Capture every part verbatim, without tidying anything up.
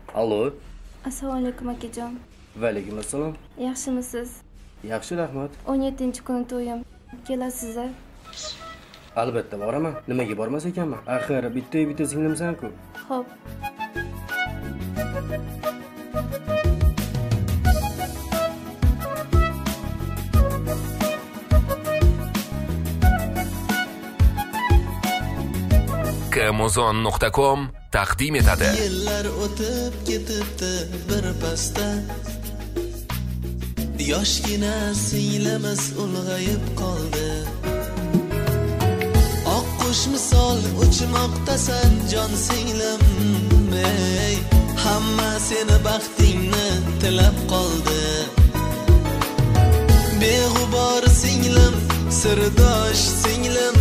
Allo. Assalomu alaykum akajon. Va alaykum assalom. Yaxshimisiz? Yaxshi, rahmat. o'n yettinchi kuni to'yim. Kelasiz-a? Albatta boraman. Nimaga bormas ekanman? Axir bitta bitta singlimsan-ku. Xo'p. amazon nuqta com taqdim etadi. Yillar o'tib ketibdi bir pasda. Yoshgina singlimiz ulg'ayib qoldi. Oqqush misol uchmoqdasan jon singlim, ey, hamma seni baxtingni tilab qoldi. Beg'ubor singlim, sirdosh singlim,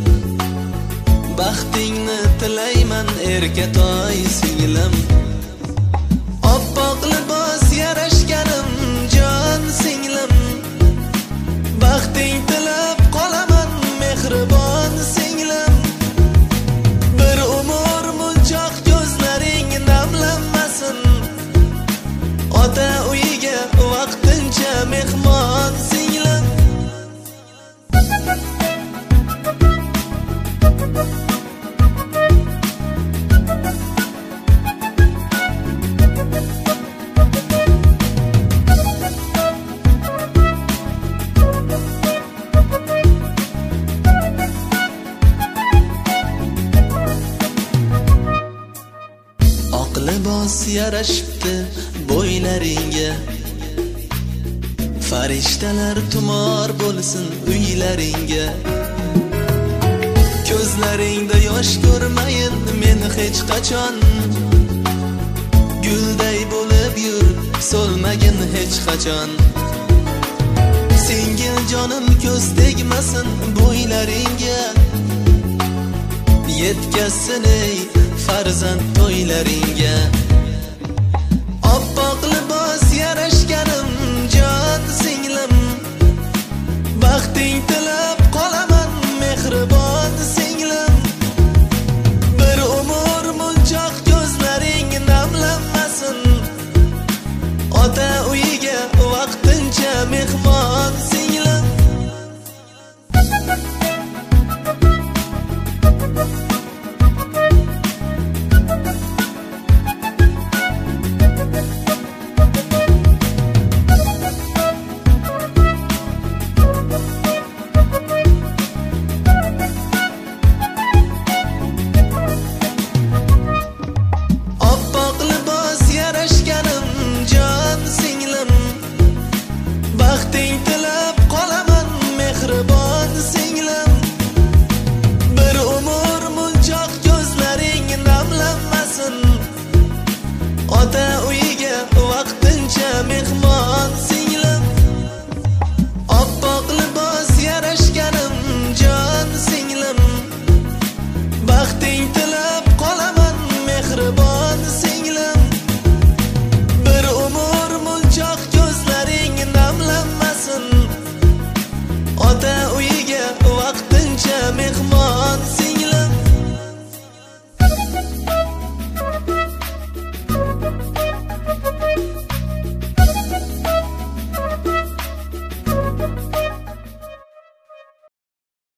baxtingni tilayman erkatoy singlim. Oppoq libos yarashganim jon singlim, baxting tilab qolaman mehribon singlim. Bir umr munchoq ko'zlaring namlanmasin, ota uyiga vaqtincha mehmon singlim. Libos yarashibdi bo'ylaringga, farishtalar tumor bo'lsin uylaringga. Ko'zlaringda yosh ko'rmayin men hech qachon, gulday bo'lib yur so'lmagin hech qachon. Singil jonim ko'z tegmasin bo'ylaringga, yetkazsin ey farzand to'ylaringga. Oppoq libos yarashganim jon singlim, baxting tilab qolaman mehribon singlim. Bir umr munchoq ko'zlaring namlanmasin, ota uyiga vaqtincha mehmon singlim.